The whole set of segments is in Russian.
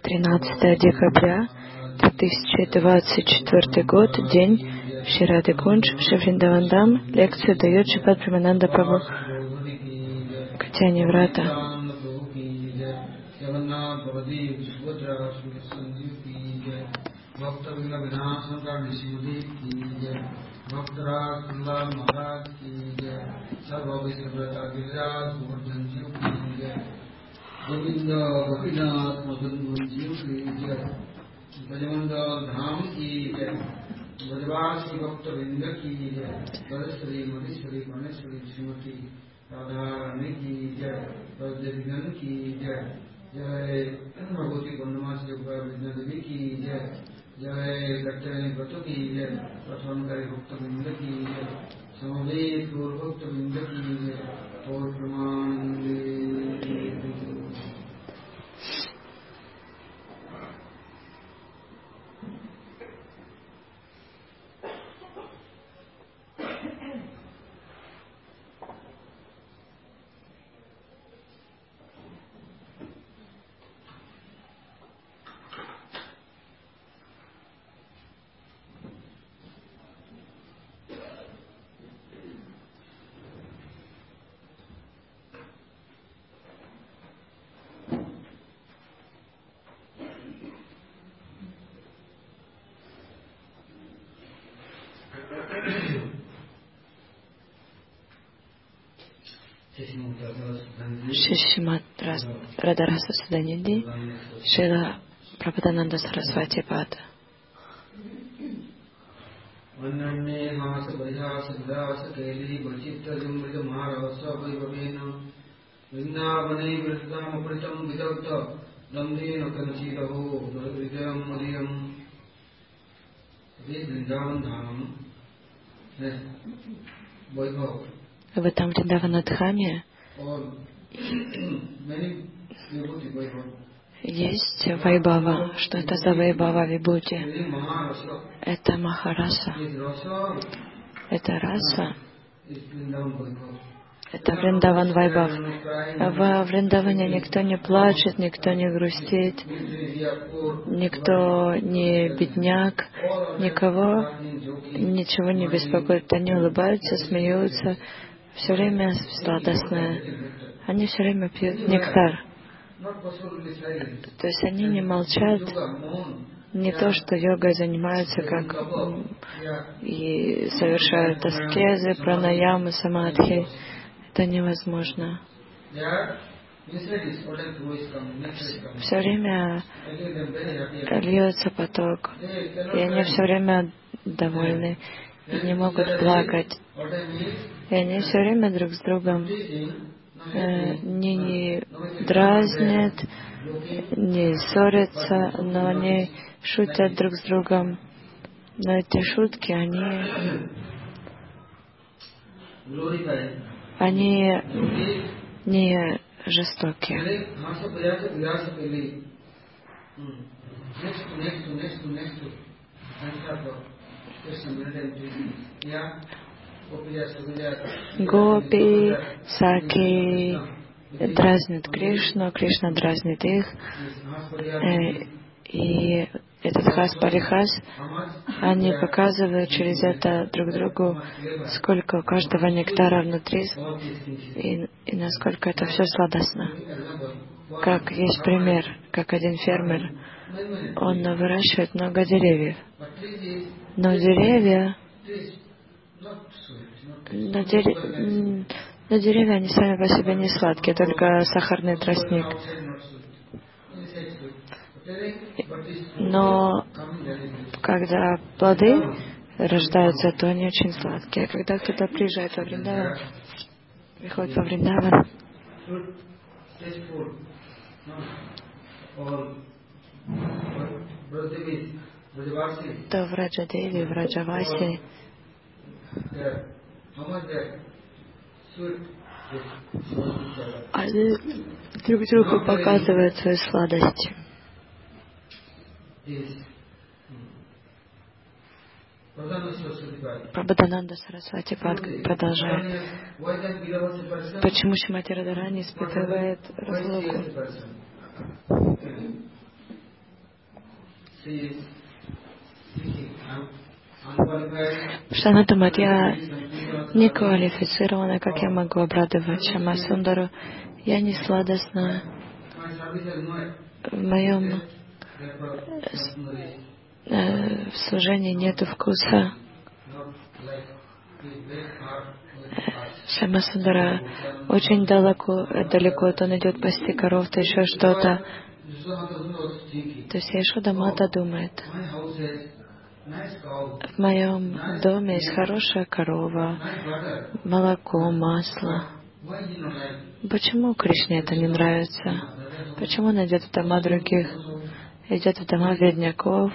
13 декабря 2024 год, день Шри Кундж, Шри Вриндаван. Лекцию дает Шрипад Премананда Прабху. Катяни Врата. Govinda Gopinath Madan Manjiv ki jai, Brajamandal Dham ki jai, Brajavasi Bhakta Vrinda ki jai, Varashri Madhishri Maneshwari Srimati Radharani ki jai, Brajavignan ki jai, Jai Bhagavati Bandhamasi Yoga Vidyadevi ki jai, Jai Katyani Bhatta ki jai, Prathankari Bhakta Vrinda ki jai, Samaved Gaur Bhakta Vrinda ki jai, Gaur Pramanande. Шримад Радараса Суданинди, Шрила Прабхупада Сарасвати Пад. В этом Вриндаванадхаме есть вайбхава. Что это за вайбхава вибхути? Это махараса. Это раса. Это Вриндаван вайбхав. В Вриндаване никто не плачет, никто не грустит, никто не бедняк, никого ничего не беспокоит. Они улыбаются, смеются, все время сладостное. Они все время пьют нектар. То есть они не молчат, не то, что йогой занимаются, как и совершают аскезы, пранаямы, самадхи. Это невозможно. Все время льется поток, и они все время довольны, и не могут плакать. И они все время друг с другом не дразнят, не ссорятся, но они шутят друг с другом. Но эти шутки, они не жестокие. Гопи, Саки дразнят Кришну, Кришна дразнит их. И этот хас-парихас, они показывают через это друг другу, сколько у каждого нектара внутри и насколько это все сладостно. Как есть пример, как один фермер, он выращивает много деревьев. Но деревья они сами по себе не сладкие, только сахарный тростник. Но когда плоды рождаются, то они очень сладкие. Когда кто-то приезжает во Вриндаван, приходит во Вриндаван, то в Раджадеви, в Раджавасе они друг другу показывают свою сладость. Прабхупада Сарасвати Пад продолжает. Почему Шримати Радхарани испытывает разлуку? Что она думает, я не квалифицирована, как я могу обрадовать Шьямасундару, я не сладостна, в моем в служении нету вкуса. Шьямасундара очень далеко, то он идет пасти коров, то еще что-то. То есть Яшода Мата думает, в моем доме есть хорошая корова, молоко, масло. Почему Кришне это не нравится? Почему он идет в дома других, идет в дома бедняков?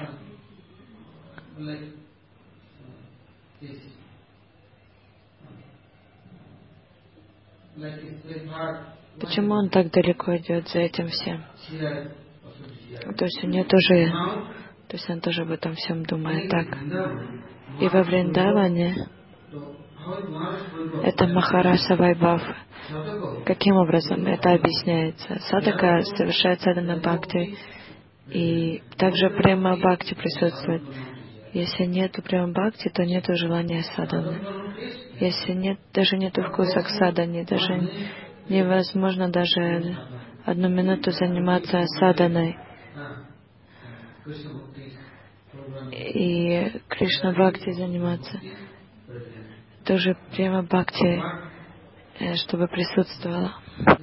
Почему он так далеко идет за этим всем? То есть у нее тоже, то есть он тоже об этом всем думает так. И во Вриндаване это Махараса Вайбхав. Каким образом это объясняется? Садака совершает садхана бхакти, и также према бхакти присутствует. Если нету према бхакти, то нету желания садханы. Если даже нету вкуса к садхане, даже невозможно даже 1 минуту заниматься садханой. И Кришна Бхакти заниматься. Тоже према бхакти, чтобы присутствовала.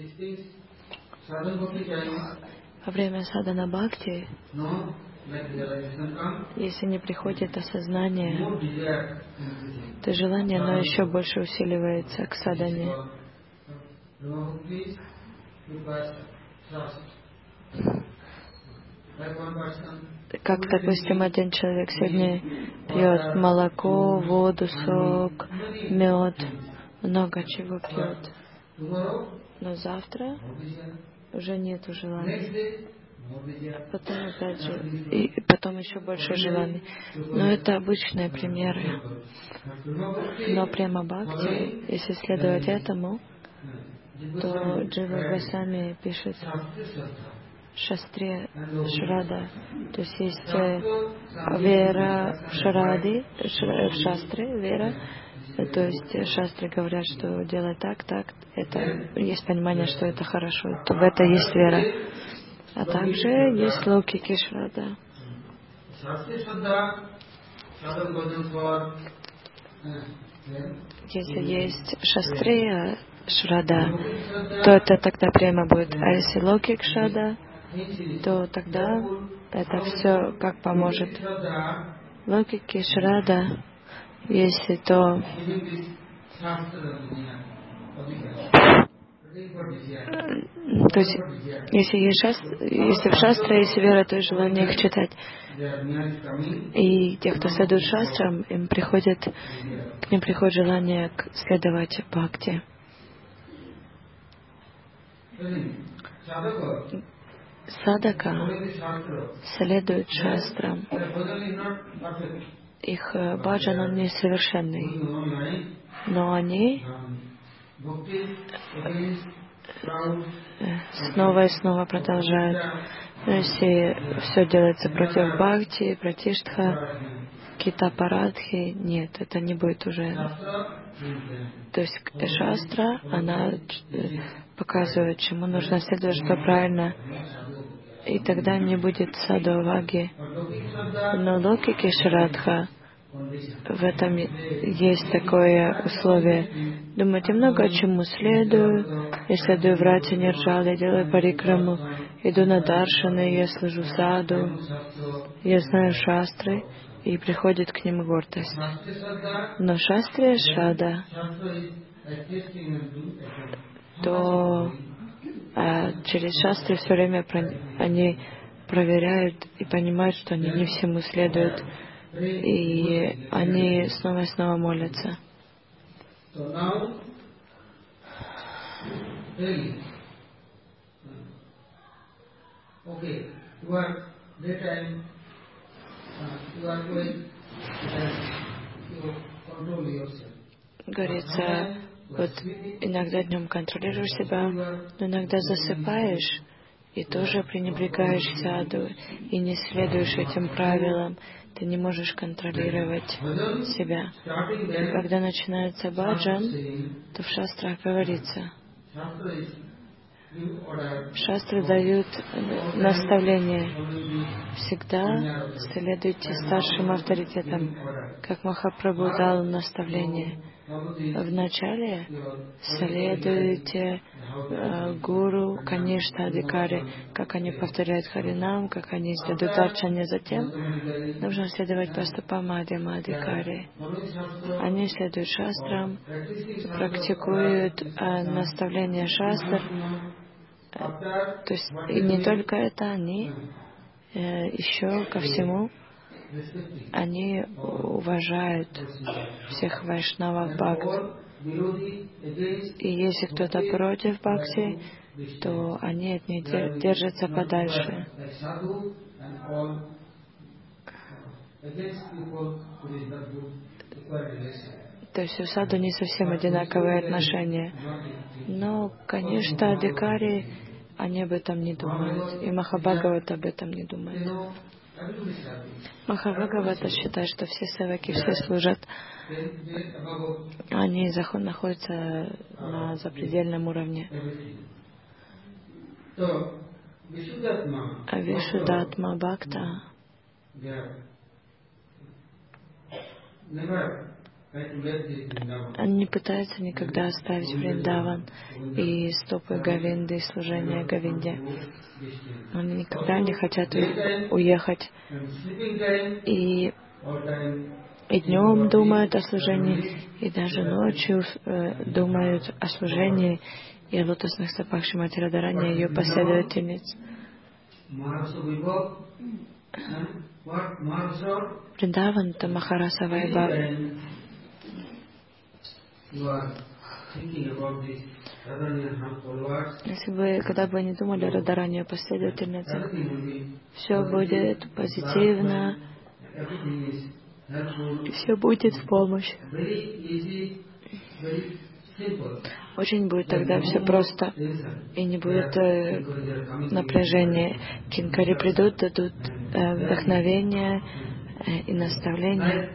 Во время садхана бхакти, если не приходит осознание, то желание, оно еще больше усиливается к садхане. Как, допустим, один человек сегодня пьет молоко, воду, сок, мед, много чего пьет. Но завтра уже нету желаний. Потом опять же, и потом еще больше желаний. Но это обычные примеры. Но према бхакти, если следовать этому, то Джива Госвами пишет Шастре Шрада. То есть есть вера в Шради, в Шастре, вера. То есть шастры говорят, что делать так, это есть понимание, что это хорошо, то в это есть вера. А также есть лаукики Шрада. Если есть Шастрия Шрада, то это тогда прямо будет. А если лаукик Шрада, то тогда это все как поможет. Лаукики Шрада, если то есть, если в шастре есть вера, то и желание их читать. И те, кто следует шастрам, к ним приходит желание следовать бхакти. Садака следует шастрам. Их баджан, он несовершенный. Но они снова и снова продолжают. Но если все делается против бхакти, пратиштха, кита-парадхи, нет, это не будет уже. То есть шастра, она показывает, чему нужно следовать, что правильно. И тогда не будет садхаваги. Но лаукики Шрадха, в этом есть такое условие. Думаете, много чему следую. Я следую врати Нирджал, я делаю парикраму, иду на даршаны, я служу саду, я знаю шастры, и приходит к ним гордость. Но шастрия шада, то через шастры все время они проверяют и понимают, что они не всему следуют, и они снова и снова молятся. Говорится, вот иногда днем контролируешь себя, но иногда засыпаешь, и тоже пренебрегаешь саду, и не следуешь этим правилам, ты не можешь контролировать себя. И когда начинается баджан, то в шастрах говорится, шастры дают наставление. Всегда следуйте старшим авторитетам, как Махапрабху дал наставление. Вначале следуйте гуру, конечно, адикари, как они повторяют Харинам, как они следуют арчане. Затем нужно следовать по стопам адикари. Они следуют шастрам, практикуют наставления шастр. То есть и не только это, они еще ко всему они уважают всех вайшнавов бхакти. И если кто-то против бхакти, то они от них держатся подальше. То есть у саду не совсем одинаковые отношения. Но, конечно, адикари, они об этом не думают. И Махабхагавата об этом не думает. Махабхагавата считает, что все севаки, все служат. Они находятся на запредельном уровне. А Вишудатма Бхакта они не пытаются никогда оставить Вриндаван и стопы Говинды, и служение Говинде. Они никогда не хотят уехать. И днем думают о служении, и даже ночью думают о служении и о лотосных стопах Шримати Радхарани, ее последовательниц. Вриндаван — это Махараса Вайбхав. Если бы, когда бы они думали о Радхарани, о последовательницах, все будет позитивно, и все будет в помощь. Очень будет тогда все просто, и не будет напряжения. Кинкари придут, дадут вдохновение и наставление.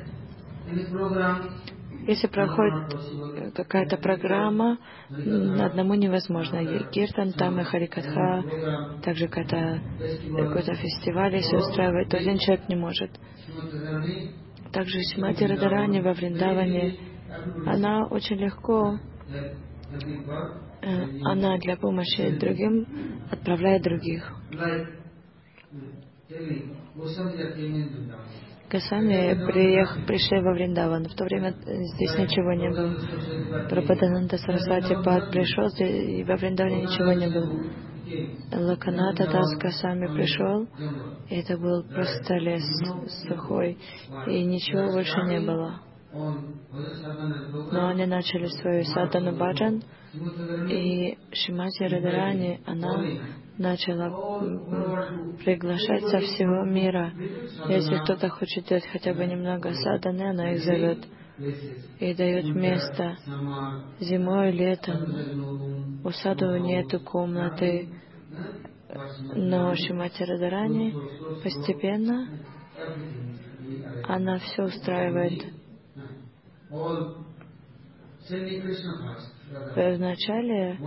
Если проходит какая-то программа, одному невозможно. Киртан там и Харикатха, также какой-то фестиваль, если устраивает, то один человек не может. Также Шримати Радхарани во Вриндаване, она очень легко, она для помощи другим отправляет других. Госвами пришли во Вриндаван. В то время здесь ничего не было. Прабхупада Сарасвати Пад пришел, и во Вриндаване ничего не было. Лаканата Дас Госвами пришел, и это был просто лес сухой, и ничего больше не было. Но они начали свою садану баджан, и Шримати Радхарани, она начала приглашать со всего мира. Если кто-то хочет делать хотя бы немного саданы, она их зовет и дает место зимой, летом. У саду нету комнаты, но Шримати Радхарани постепенно она все устраивает. Вначале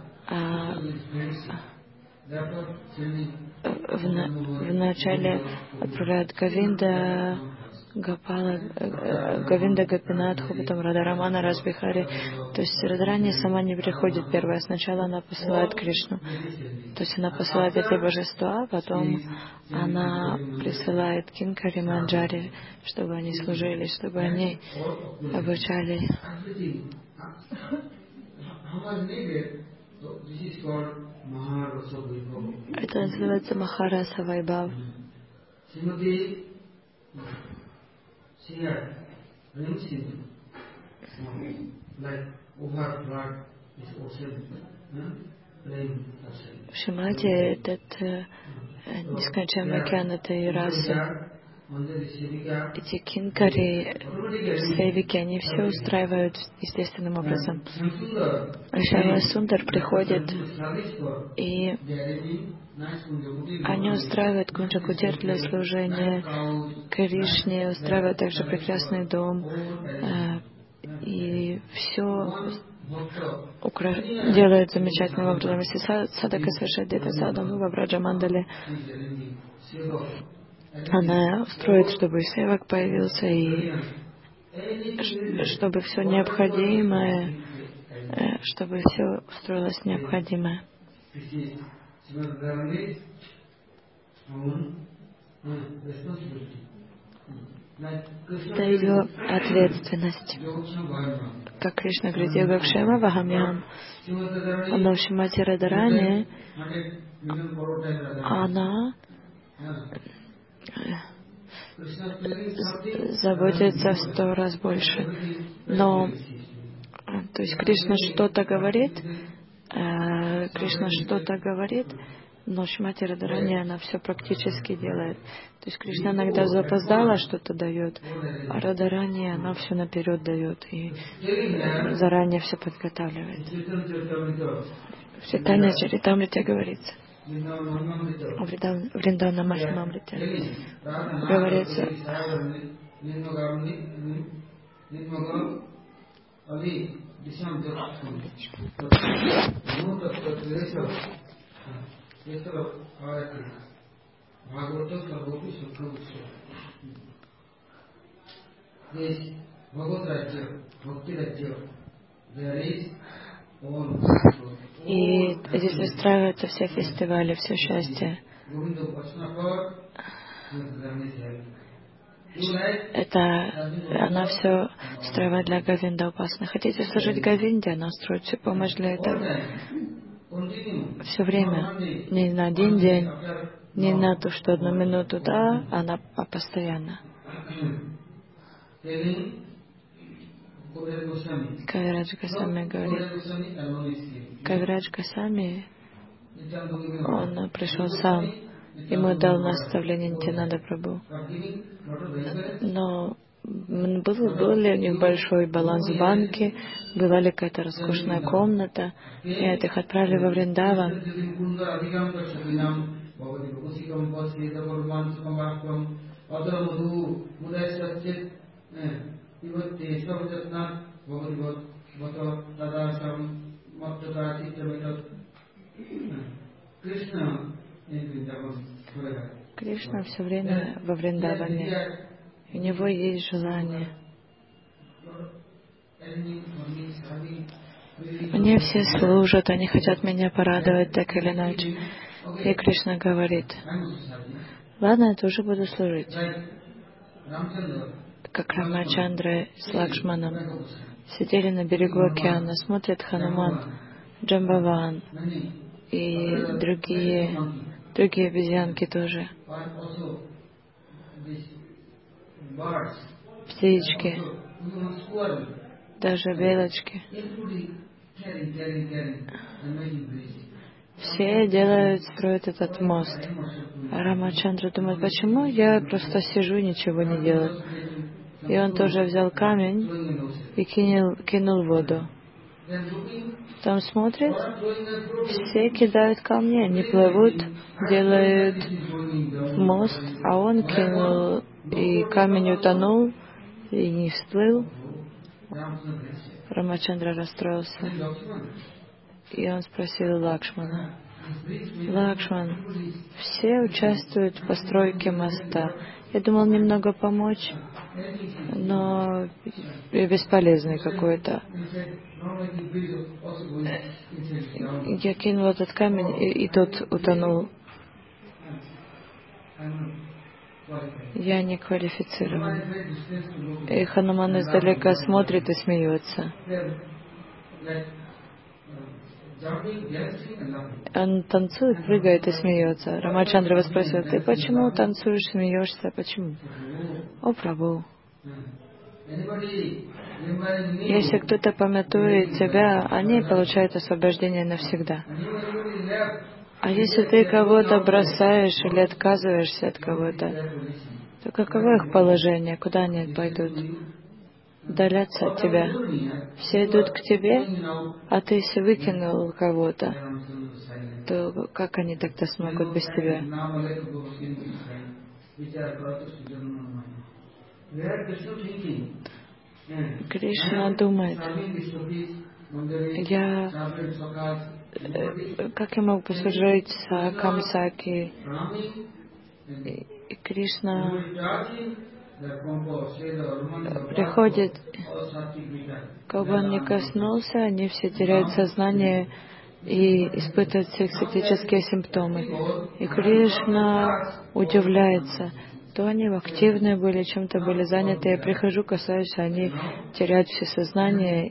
отправляют Говинда, Гопала, Говинда Гопинатху, потом Радхарамана, Расбихари. То есть Радхарани сама не приходит первая. Сначала она посылает Кришну. То есть она посылает эти божества, потом она присылает Кинкари, Манджари, чтобы они служили, чтобы они обучали. Это называется Махараса Вайбхав. Шримати — этот нескончаемый океан этой расы. эти кинкари, севики, они все устраивают естественным образом. Шяма Сундар приходит, и они устраивают кунджа-кутир для служения Кришне, устраивают также прекрасный дом, и все делают замечательным образом. Если садака совершает где-то садану в Браджа Мандале, она строит, чтобы севак появился, и чтобы все необходимое, чтобы все устроилось необходимое. Это ее ответственность. Как Кришна говорит, Йогакшема Вахамьям, но в Шримати Радхарани она заботится в 100 раз больше. Но, то есть Кришна что-то говорит, но Шримати Радхарани она все практически делает. То есть Кришна иногда запоздало что-то дает, а Радхарани она все наперед дает и заранее все подготавливает. В Чайтанья Чаритамрите говорится, в Вриндавана Махимамрите говорится, и здесь устраиваются все фестивали, все счастье. Это она все устраивает для Говинда Упасаны. Хотите служить Говинде, она устроит всю помощь для этого. Все время. Не на один день, не на то, что 1 минуту, да, а постоянно. Кавирадж Госвами говорит, Кавирадж Госвами, он пришел сам, ему дал наставление Нитьянанда Прабху. Но был ли у них большой баланс в банке, была ли какая-то роскошная комната? Нет, их отправили во Вриндаван. Кришна все время во Вриндаване. У него есть желание. Мне все служат, они хотят меня порадовать так или иначе. И Кришна говорит, ладно, я тоже буду служить. Как Рамачандра с Лакшманом сидели на берегу океана, смотрят Хануман, Джамбаван и другие обезьянки тоже. Птички, даже белочки. Все строят этот мост. А Рамачандра думает, почему я просто сижу, ничего не делаю. И он тоже взял камень и кинул в воду. Там смотрит, все кидают камни, они плывут, делают мост, а он кинул, и камень утонул, и не всплыл. Рамачандра расстроился. И он спросил Лакшмана, Лакшман, все участвуют в постройке моста. Я думал немного помочь, но бесполезный какой-то. Я кинул этот камень, и тот утонул. Я не квалифицирован. И Хануман издалека смотрит и смеется. Он танцует, прыгает и смеется. Рамачандра его спросил, ты почему танцуешь, смеешься? Почему? О, Прабху, если кто-то памятует тебя, они получают освобождение навсегда. А если ты кого-то бросаешь или отказываешься от кого-то, то каково их положение? Куда они пойдут? Удалятся от тебя. Все идут к тебе, а ты если выкинул кого-то, то как они тогда смогут без тебя? Кришна думает, как я могу послужить Камсаки? И Кришна приходит, как бы он ни коснулся, они все теряют сознание и испытывают психические симптомы. И Кришна удивляется. То они активные были, чем-то были заняты. Я прихожу, касаюсь, они теряют все сознание.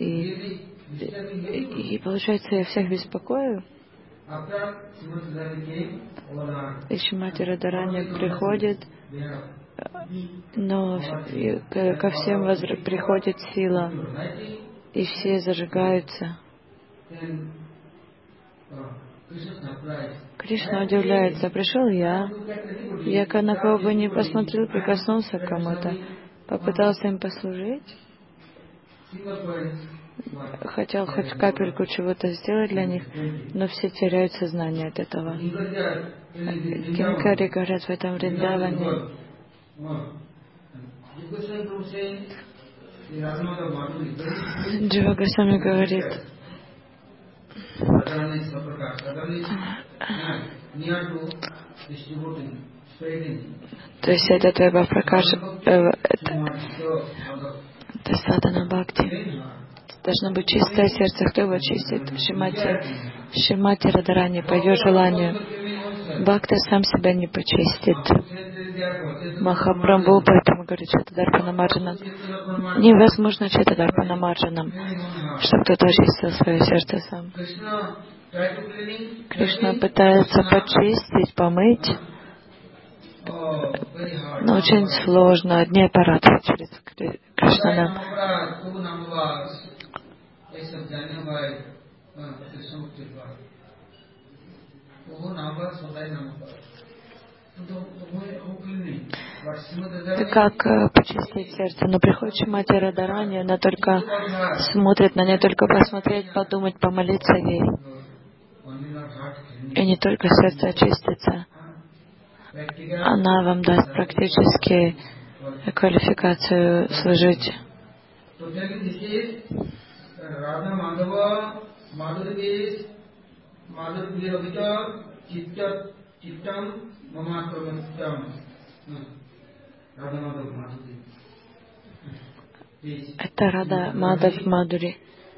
И получается, я всех беспокою. И Шримати Радхарани приходит, но ко всем приходит сила, и все зажигаются. Кришна удивляется, пришел я на кого бы не посмотрел, прикоснулся к кому-то, попытался им послужить, хотел хоть капельку чего-то сделать для них, но все теряют сознание от этого. Кинкари говорят в этом Вриндаване. Джива Госвами говорит, то есть это Твайба Пракаш, это садхана бхакти. Должно быть чистое сердце. Кто его чистит? Шримати Радхарани по ее желанию. Бхакта сам себя не почистит. Махапрабху поэтому говорит Читадарпана Марджанам. Невозможно Читадарпана Марджанам, чтобы кто-то очистил свое сердце сам. Кришна пытается почистить, помыть, но очень сложно. Одни аппараты через Кришна нам. Как почистить сердце? Но приходит Шримати Радхарани, она только смотрит на нее, только посмотреть, подумать, помолиться ей. И не только сердце очистится, она вам даст практически квалификацию служить. Это Рада Мадхав Мадури.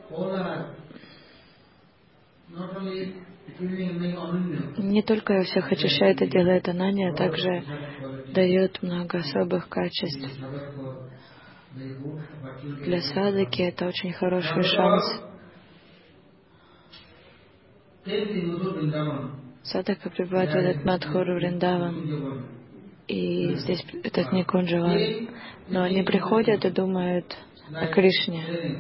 Не только всех очищает и делает Ананья, а также дает много особых качеств. Для садаки это очень хороший шанс. Садака прибывает в этот Мадхуру Вриндаван, и здесь этот Никунджаван. Но они приходят и думают о Кришне.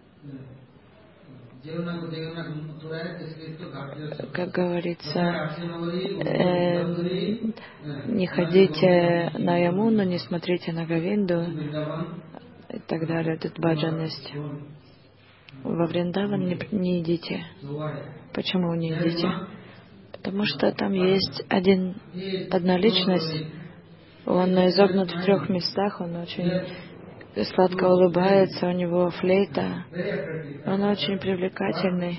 Как говорится, не ходите на Ямуну, не смотрите на Говинду и так далее. Тут баджан есть. Во Вриндаван не идите. Почему не идите? Потому что там есть одна личность. Он изогнут в 3 местах, он очень сладко улыбается, у него флейта. Он очень привлекательный.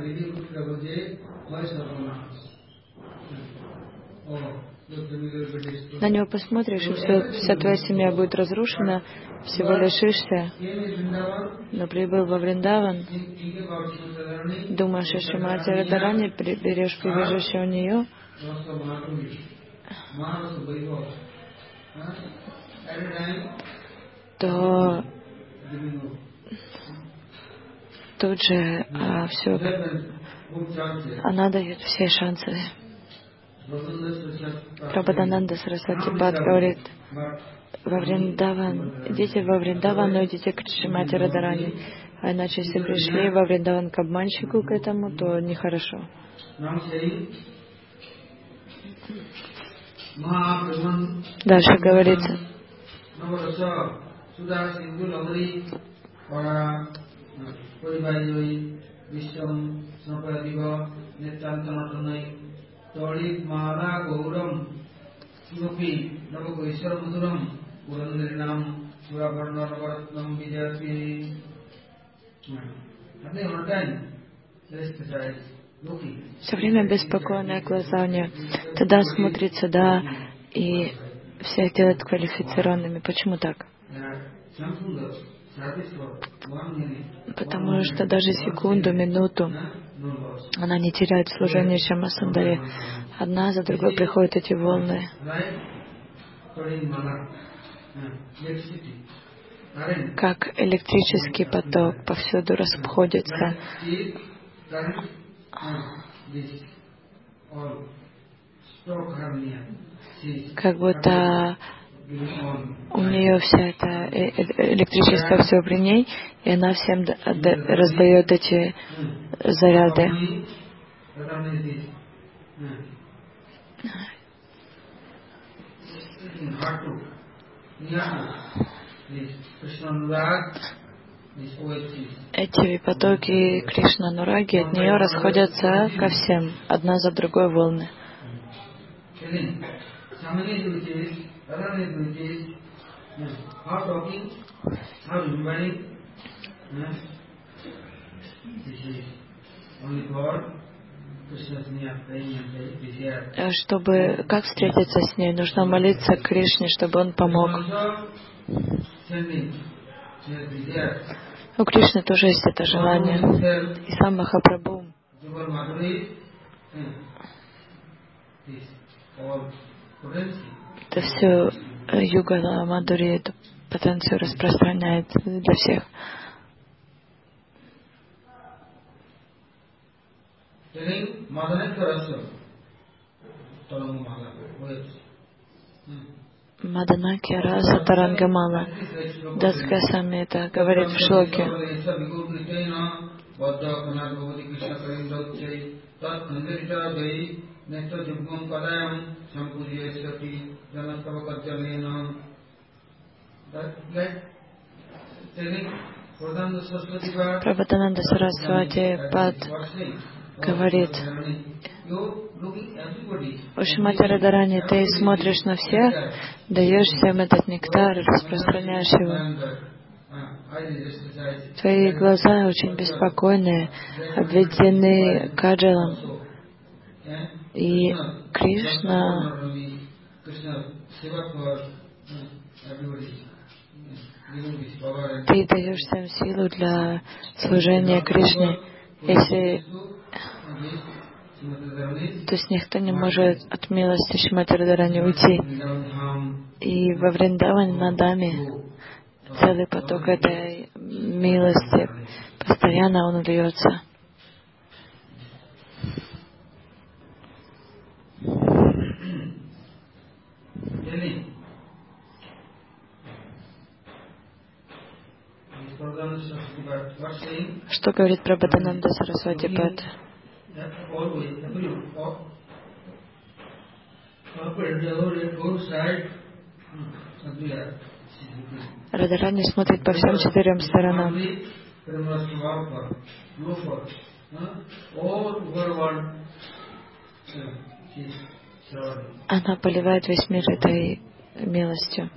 На него посмотришь, и вся твоя семья будет разрушена, всего лишишься. Но прибыл во Вриндаван, думаешь о Шримати Радхарани, берешь прибежище у нее, то тут же все, она дает все шансы. Прабхадананда Сарасвати Бхат говорит, во Вриндаван, идите во Вриндаван, но идите к Шримати Радхарани. А иначе, если пришли во Вриндаван к обманщику к этому, то нехорошо. Дальше говорится, Все время беспокойные глаза у нее. Туда смотрит, сюда, и всех делает квалифицированными. Почему так? Потому что даже секунду, минуту она не теряет служение Шьямасундаре. Одна за другой приходят эти волны. Как электрический поток повсюду расходится. Как будто у нее вся эта электричество все при ней, и она всем раздает эти заряды. Эти потоки Кришна Нураги от нее расходятся ко всем, одна за другой волны. Чтобы как встретиться с ней, нужно молиться Кришне, чтобы он помог. У Кришны тоже есть это желание. И сам Махапрабху это все Югала Мадхури, эту потенцию распространяет для всех. Маданаки Раса Тарангамала. Дасгасами это говорит в шлоке. Прабхатананда Сарасвати Пад говорит: о Шримати Радхарани, ты смотришь на всех, даешь всем этот нектар, распространяешь его. Твои глаза очень беспокойные, обведены каджалом. И Кришна ты даешь всем силу для служения Кришне. Если то есть никто не может от милости Шримати Радхарани уйти. И во Вриндаване на Даме целый поток этой милости, постоянно он льется. Что говорит Прабхатананда Сарасвати Пад? Радхарани смотрит по всем четырем сторонам. Она поливает весь мир этой милостью.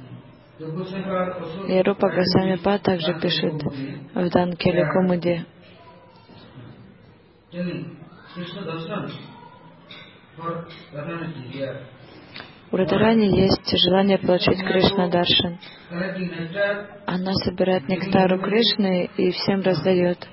И Рупа Госвами Пад также пишет в Данкели Кумуди. У Радхарани есть желание получить Кришна Даршан. Она собирает нектар у Кришны и всем раздает.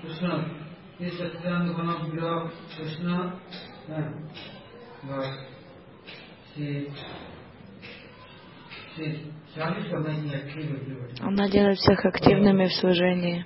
Она делает всех активными в служении.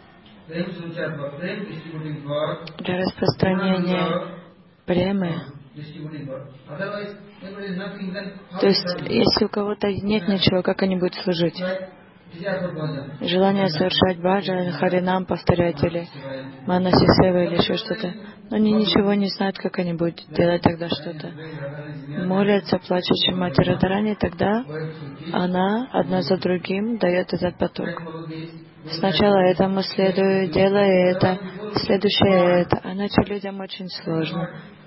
Для распространения премы То есть, если у кого-то нет ничего, как они будут служить? Желание совершать баджан, харинам повторять или манаси сева или еще что-то. Но они ничего не знают, как они будут делать тогда что-то. Молятся плачущей матери Радхарани, тогда она одна за другим дает этот поток. Сначала этому следует, делая это, следующее это. Иначе людям очень сложно.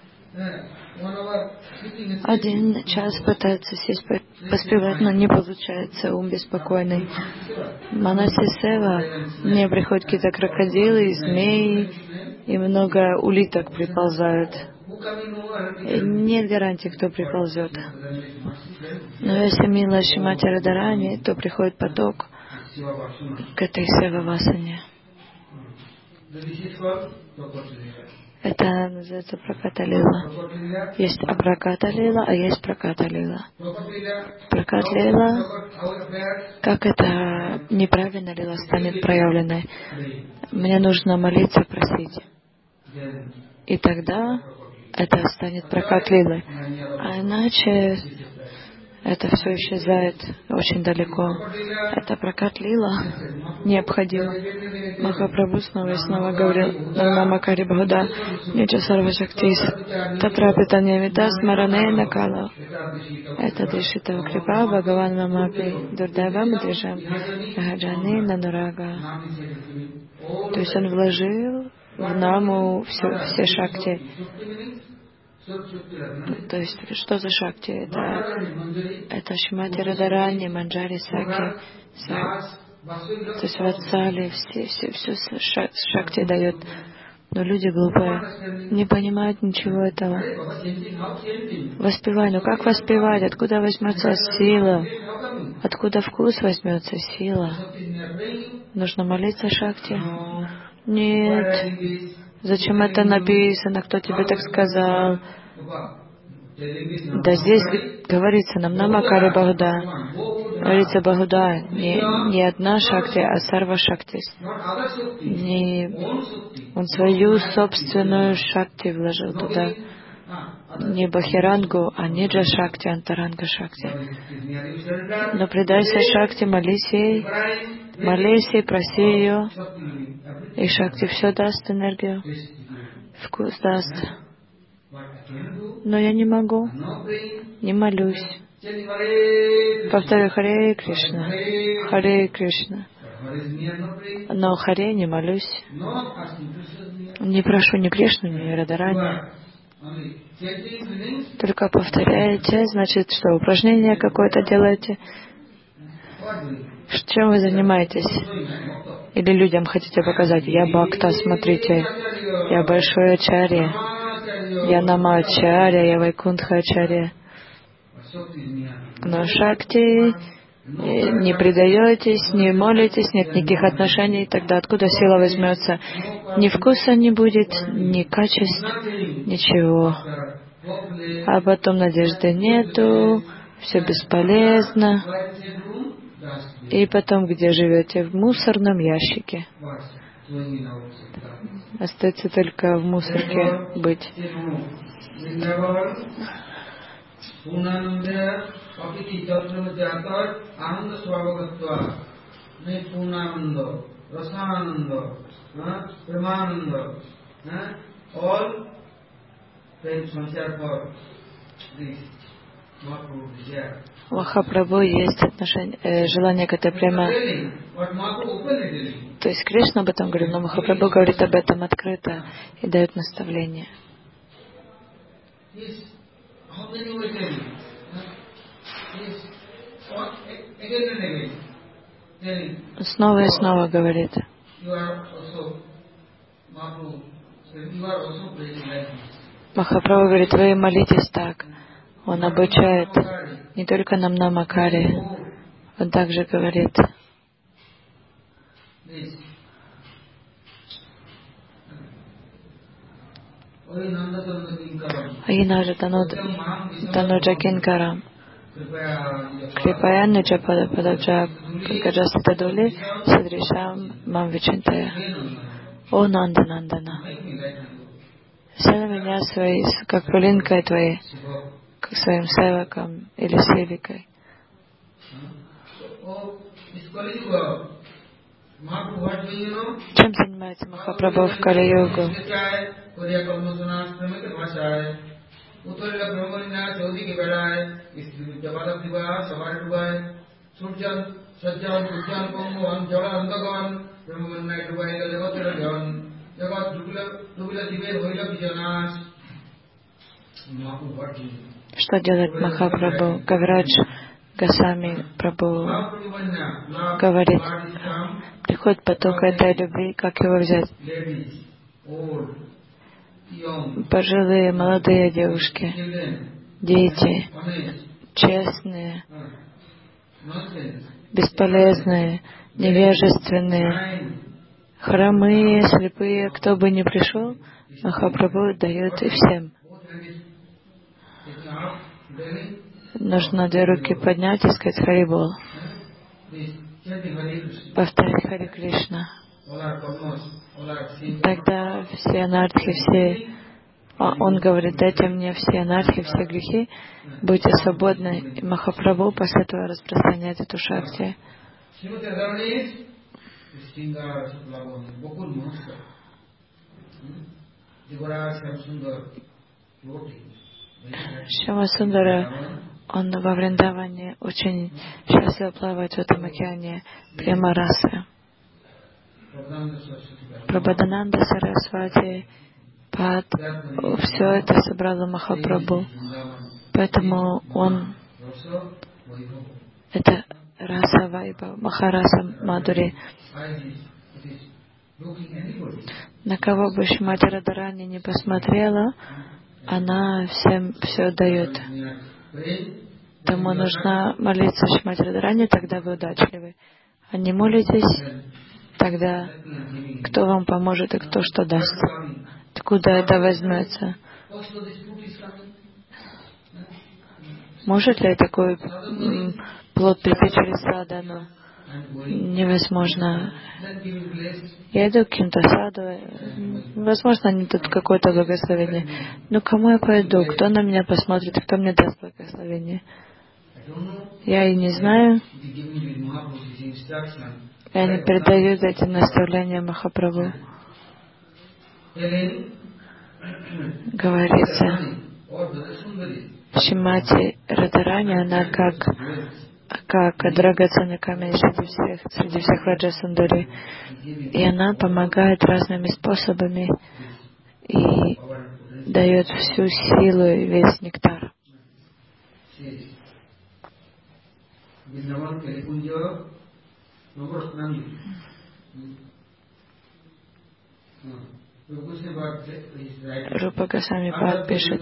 1 час пытается сесть поспевать, но не получается, ум беспокойный. Манаси сева, мне приходят какие-то крокодилы, змеи, и много улиток приползают. И нет гарантии, кто приползет. Но если милая Шримати Радхарани, то приходит поток к этой сева-васане. Это называется праката-лила. Есть апраката-лила, а есть праката-лила. Праката-лила, как это неправильно лила станет проявленной. Мне нужно молиться, просить. И тогда это станет праката-лилой. А иначе это все исчезает очень далеко. Это праката-лила необходимо. Махапрабху снова и снова говорил Намакари Бхуда Нича Сарвашактис Татрапита Нямита Смаране Накала. Это Дишита Крипа Бхагаван Мамапи Дурдайвам Движам Хаджани Нанурага. То есть он вложил в наму все шакти. То есть, что за шакти? Это Шримати Радхарани, Манджари, Саки. То есть Ватсали, все шакти дает. Но люди глупые, не понимают ничего этого. Воспевай, ну как воспевать? Откуда возьмется сила? Откуда вкус возьмется сила? Нужно молиться шакти? Нет. Зачем это написано? Кто тебе так сказал? Да здесь говорится нам Намакари Бхуда. Говорится Бхуда, не одна шакти, а сарва шакти. Он свою собственную шакти вложил туда. Не Бахирангу, а Ниджа шакти, Антаранга шакти. Но предайся шакти, молись ей, проси ее. И шакти все даст энергию, вкус даст. Но я не могу, не молюсь. Повторю Харе Кришна, Харе Кришна. Но Харе не молюсь. Не прошу ни Кришну, ни Радхарани. Только повторяете, значит, что упражнение какое-то делаете. Чем вы занимаетесь? Или людям хотите показать: я бхакта, смотрите, я большой ачарья, я нама-ачарья, я вайкунтха-ачарья. Но шакти не предаетесь, не молитесь, нет никаких отношений, тогда откуда сила возьмется? Ни вкуса не будет, ни качеств, ничего. А потом надежды нету, все бесполезно. И потом, где живете? В мусорном ящике. Остается только в мусорке быть. У Махапрабху есть желание к этой прямо. То есть Кришна об этом говорит, но Махапрабху говорит об этом открыто и дает наставление. Снова и снова говорит. Махапрабху говорит: вы молитесь так. Он обучает не только нам Намакари. Он также говорит: Аинажа Тануджа Кинкарам Крипая Ниджапада Пададжа Гаджастадули Садришам Мам Вичантая. О Нанда Нандана, Все на меня как пылинкой твоей, как своим севаком или севикой. Чем занимается Махапрабху в Кали-югу? Что делает Махапрабху? Кавирадж Госвами Прабху говорит, приходит поток этой любви, как его взять? Пожилые, молодые девушки, дети, честные, бесполезные, невежественные, хромые, слепые, кто бы ни пришел, Махапрабху дает и всем. Нужно 2 руки поднять и сказать Харибол. Повторять Хари Кришна. Тогда все анархи, он говорит, дайте мне все анархи, все грехи, будьте свободны. И Махапрабху после этого распространяет эту шакти. Шьяма Сундара, он во Вриндаване очень счастливо плавает в этом океане према расы. Прабхадананда, Сарасвати, Пад, все это собрало Махапрабху. Поэтому он, это раса Вайба, Махараса Мадури. На кого бы Шримати Радхарани не посмотрела, она всем все дает. Тому нужно молиться Шримати Радхарани, тогда вы удачливы. А не молитесь, тогда кто вам поможет и кто что даст? Откуда это возьмется? Может ли такой плод прийти через садану? Невозможно. Я иду к каким-то саду, возможно, они тут какое-то благословение. Но кому я пойду? Кто на меня посмотрит? Кто мне даст благословение? Я и не знаю. И они передают эти наставления Махапрабху. Говорится, Шримати Радхарани, она как драгоценный камень среди всех Раджа Сундари. И она помогает разными способами и дает всю силу и весь нектар. Рупа Госвами Пад пишет,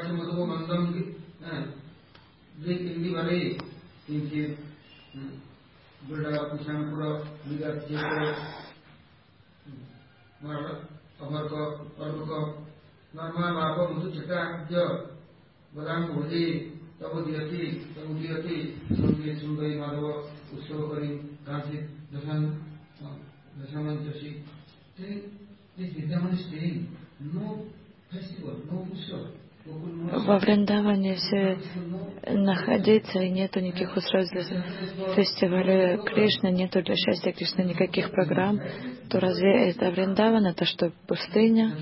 во Вриндаване все находиться, и нету никаких устройств для фестиваля Кришны, нету для счастья Кришны никаких программ, то разве это Вриндаван, это что, пустыня?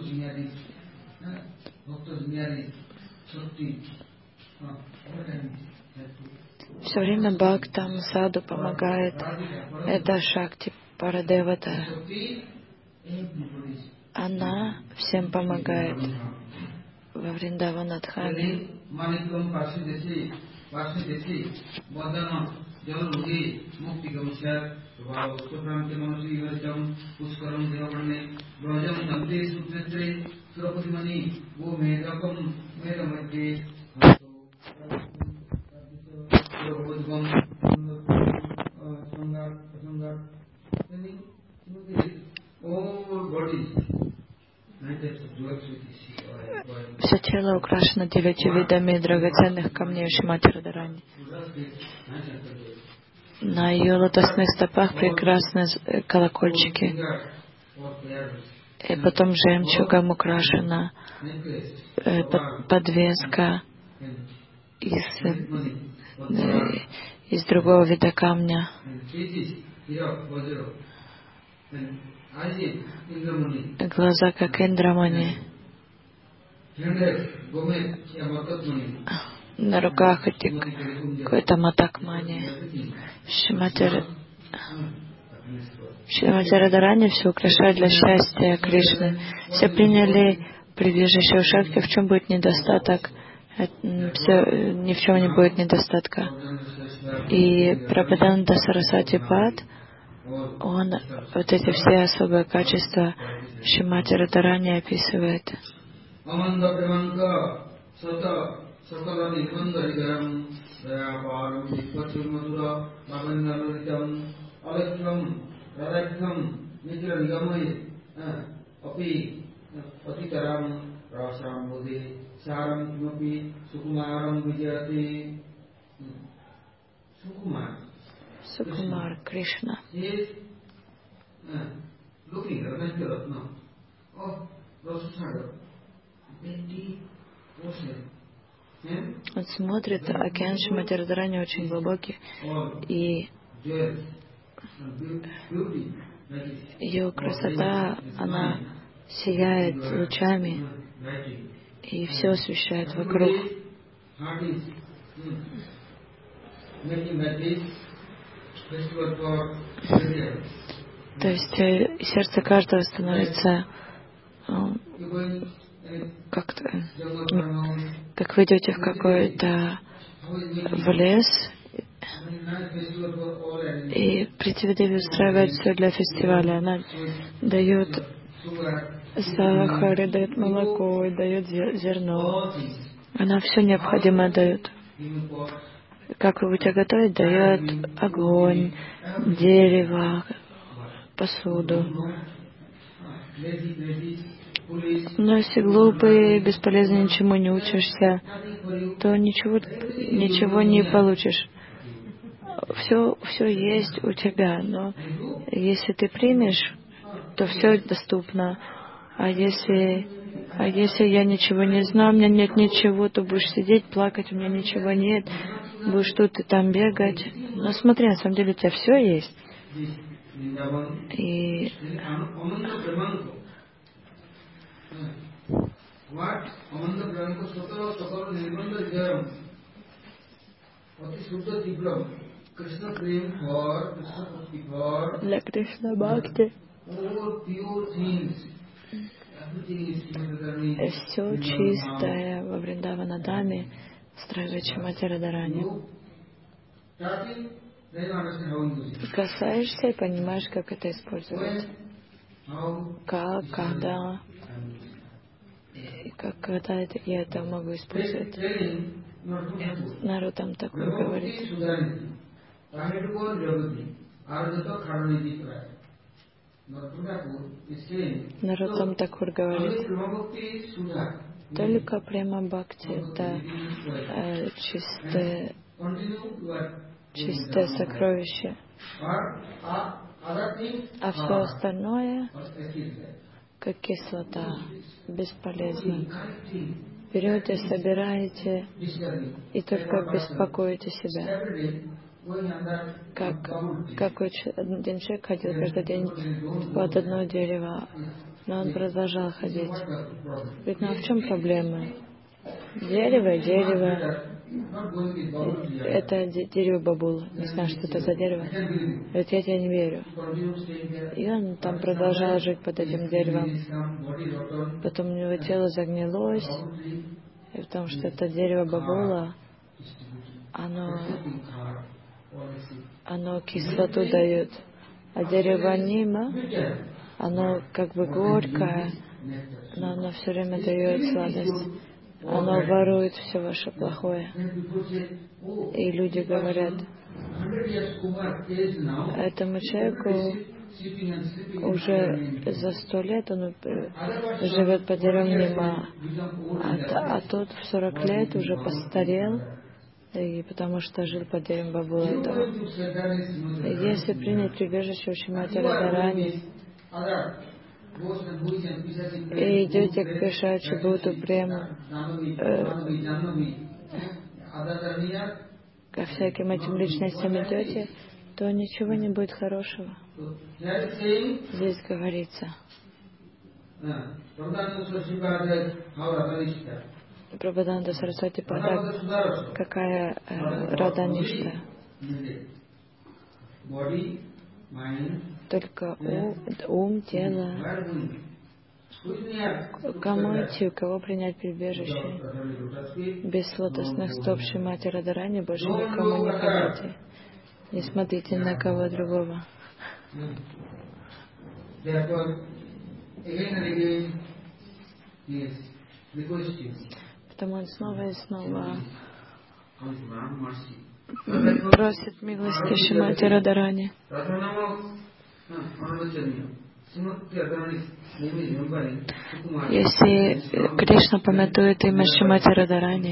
Все время Бхактам, Саду помогает. Это Шакти Парадевата. Она всем помогает во Вриндаванадхаме. Все тело украшено 9 видами драгоценных камней Шримати Радхарани. На ее лотосных стопах прекрасные колокольчики. и потом жемчугом украшена подвеска из другого вида камня. Глаза как Индрамани. На руках какой-то Матакмани. Шримати Радхарани все украшает для счастья Кришны. Все приняли прибежище у Шакти, в чем будет недостаток. Ни в чем не будет недостатка. И Прабхадананда Сарасвати Пад, он вот эти все особые качества Шримати Радхарани описывает. Сукумар Кришна. Он смотрит, океан Шримати Радхарани очень глубокий, и ее красота, она сияет лучами, и все освещает вокруг. То есть сердце каждого становится как вы идете в какой-то в лес, и Притивидеви устраивает все для фестиваля. Она дает сахар, дает молоко, дает зерно. Она все необходимое дает. Как вы будете готовить, дает огонь, дерево, посуду. Но если глупый, бесполезно, ничему не учишься, то ничего не получишь. Все есть у тебя, но если ты примешь, то все доступно. А если я ничего не знаю, у меня нет ничего, то будешь сидеть, плакать, у меня ничего нет, будешь тут и там бегать. Но смотри, на самом деле у тебя все есть. И для Кришна Бхакти все чистое во Вриндаванадаме устраивает Шримати Радхарани. Касаешься и понимаешь, как это использовать. Как, когда, и когда я это могу использовать. Наруттам Такур говорит. Наруттам Такур говорит, только према бхакти это чистое сокровище, а все остальное, как кислота, бесполезно. Берете, собираете и только беспокоите себя. Как один человек ходил каждый день под одно дерево, но он продолжал ходить. Говорит, ну а в чем проблема? Дерево. Это дерево бабула. Не знаю, что это за дерево. Говорит, я тебе не верю. И он там продолжал жить под этим деревом. Потом у него тело загнилось, и потому что это дерево бабула, оно кислоту дает. А дерево нима, оно как бы горькое, но оно все время дает сладость. Оно ворует все ваше плохое. И люди говорят, этому человеку уже за 100 лет он живет под деревом Нима, а тот в 40 лет уже постарел, и потому что жил под деревом бабула этого. Если принять прибежище у Шримати Радхарани, и идете к Пишачи Бхуту Прему, ко всяким этим личностям идете, то ничего не будет хорошего. Здесь говорится. Прабхупада Сарасвати Пада, какая Радhanishta. Только ум, тело. Кому идти, у кого принять прибежище? Без лотосных стоп Шримати Радхарани больше никому не ходите. Не смотрите на кого другого. Потому он снова и снова просит милости Шримати Радхарани. Если Кришна помятует имя Шримати Радхарани,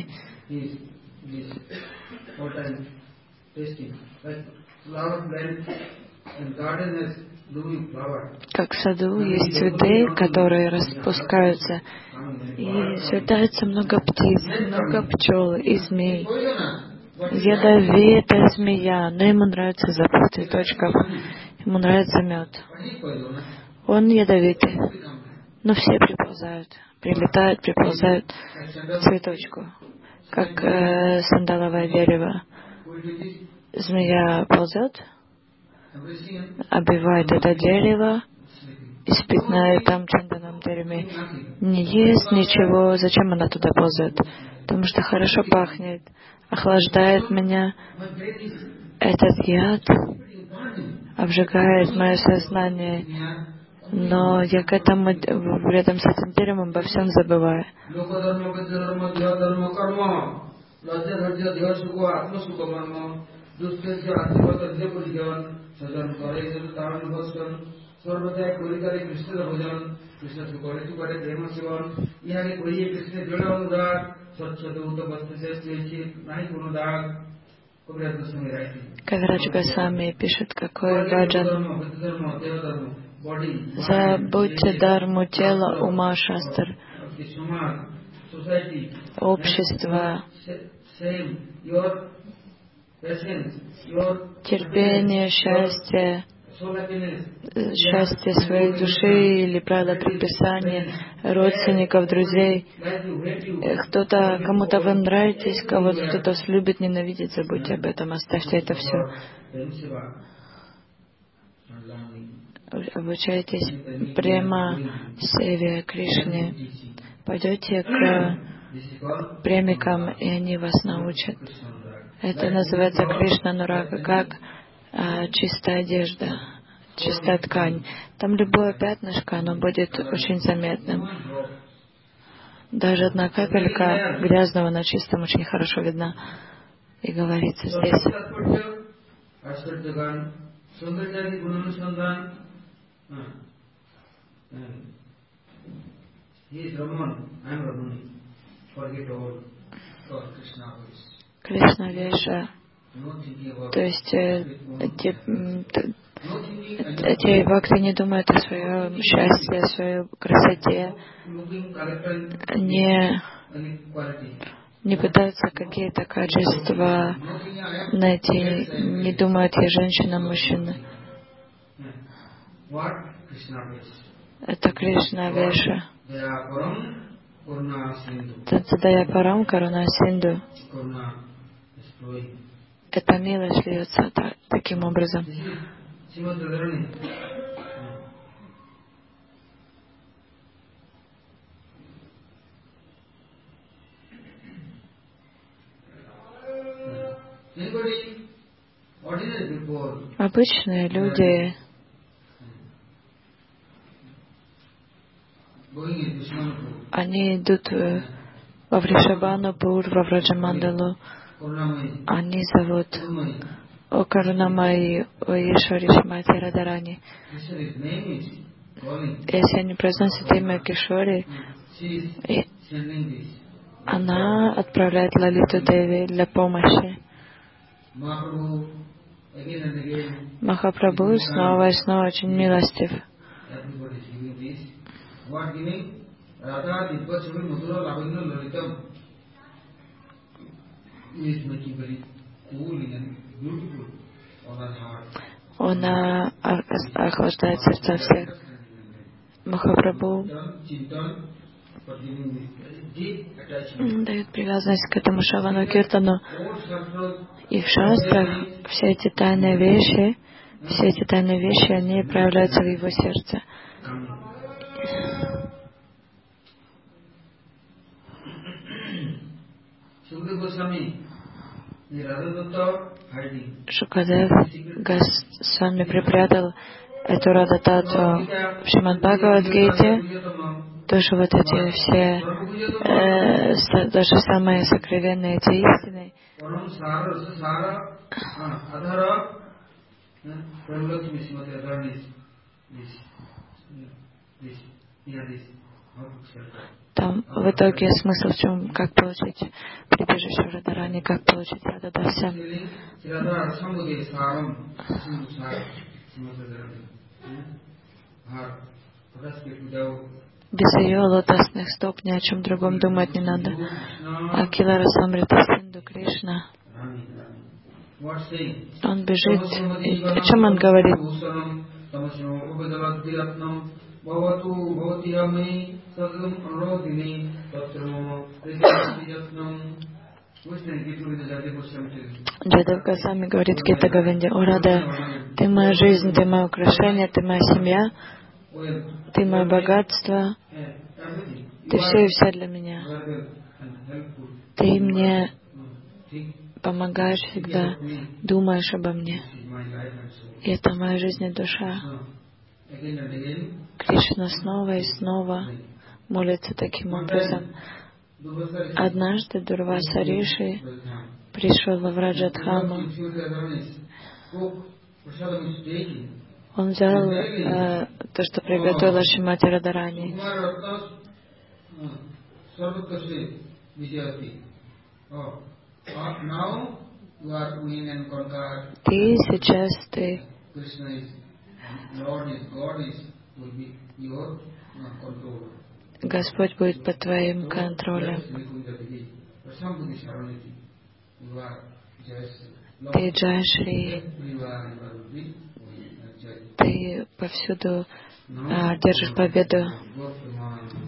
как в саду есть цветы, которые распускаются, и свертается много птиц, много пчел и змей. Ядовитая змея, но ему нравится запах цветочков, ему нравится мед. Он ядовитый, но все приползают, прилетают, приползают к цветочку, как сандаловое дерево. Змея ползет, обвивает это дерево и спит на этом чанданом дереве. Не ест ничего. Зачем она туда ползет? Потому что хорошо пахнет, охлаждает меня. Этот яд обжигает мое сознание, но я к этому, рядом с этим деревом, обо всем забываю. Кавирадж Госвами пишет, какой баджан. Забудьте дарму тела, ума, шастр, общество, терпение, счастье, счастье своей души или правила предписания, родственников, друзей. Кто-то, кому-то вы нравитесь, кого-то кто-то любит, ненавидит, забудьте об этом, оставьте это все. Обучайтесь према севе Кришне. Пойдете к премикам, и они вас научат. Это называется Кришна Нурага, как чистая одежда, чистая ткань. Там любое пятнышко, оно будет очень заметным. Даже одна капелька грязного на чистом очень хорошо видна. И говорится здесь. Кришна Веша, то есть эти бхакты не думают о своем счастье, о своей красоте, не пытаются какие-то качества найти, не думают, я женщина, мужчина. Это Кришна Веша. Тадая парам каруна синду. Эта милость льется таким образом. Обычные люди они идут во Вришабханупур, во Враджамандалу. Они зовут о Карунамайи, о Ишвари Шримати Радхарани. Если они произносят имя Кишори, она отправляет Лалиту Деви для помощи. Махапрабху снова и снова очень милостив. what giving Radha Dibba Chavi Madhura Lavanya Lalitam is making very cool and beautiful on our heart. Он охлаждает сердца всех. Махапрабху дает привязанность к этому Шравану Киртану. И в шастрах все эти тайные вещи, они проявляются в его сердце. Шукадев Госвами припрятал эту Радататву в Шримад Бхагавад-гите, тоже вот эти все, даже самые сокровенные эти истины. Там в итоге смысл в чем, как получить прибежище в Радарани, как получить Рададася. Без ее лотосных стоп ни о чем другом думать не надо. Акила Расамрита Синду Кришна. Он бежит. И о чем он говорит? Джадав Госвами говорит в Гита Говинде: «О Рада, ты моя жизнь, ты мое украшение, ты моя семья, ты мое богатство, ты все и вся для меня. Ты мне помогаешь всегда, думаешь обо мне. И это моя жизнь и душа». Кришна снова и снова молится таким образом. Однажды Дурваса Риши пришел во Враджадхаму. Он взял то, что приготовила Шримати Радарани. Ты сейчас, Господь будет под твоим контролем. Ты Джай-Шри, ты повсюду держишь победу.